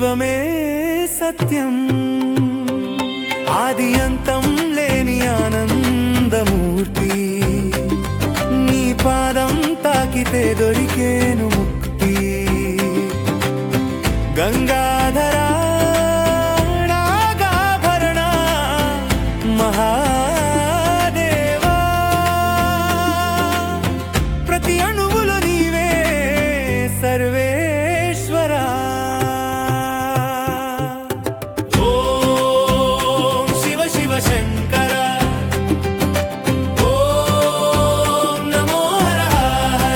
శివమే సత్యం ఆది అంతం లేని ఆనందమూర్తి నీ పాదం తాకితే దొరికేను ముక్తి గంగాధరా నాగాభరణ మహాదేవా ప్రతి అణువులో నీవే సర్వేశ్వరా ఓం శివ శివ శంకర ఓం నమో హర హర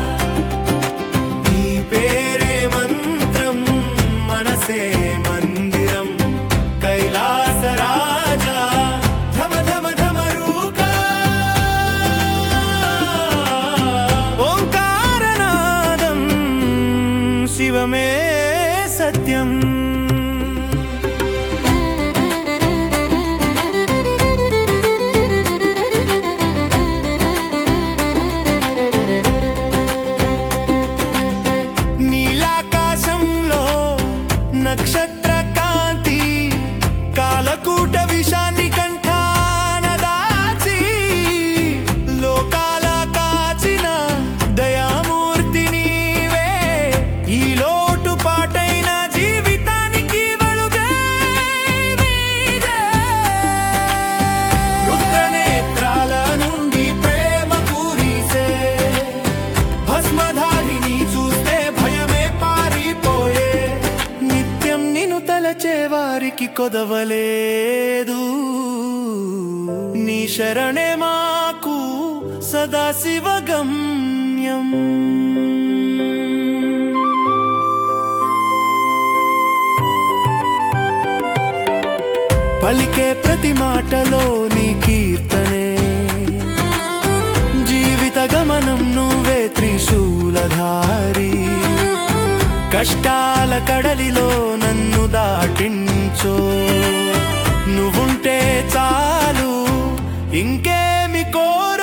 నీ పేరే మంత్రం మనసే మందిరం కైలాస రాజా ధమ ధమ ధమరూకా ఓంకారనాదం శివమే సత్యం నీలాకాశంలో నక్షత్ర కాంతి కాలకూట విషాన్ని కంఠాన దాచి లోకాల కాచిన దయామూర్తి నీవే ఈ లోటు పాటైన జీవితానికి వెలుగే నీవే. రుద్రనేత్రాల నుండి ప్రేమ కురిసే భస్మధారిని చూస్తే భయమే పారిపోయే నిత్యం నిన్ను తలచే వారికి కొదవలేదు నీ శరణే మాకు సదాశివ గమ్యం పలికే ప్రతి మాటలో నీ కీర్తనే జీవిత గమనం నువ్వే త్రిశూలధారి కష్టాల కడలిలో నన్ను దాటించో నువ్వుంటే చాలు ఇంకేమి కో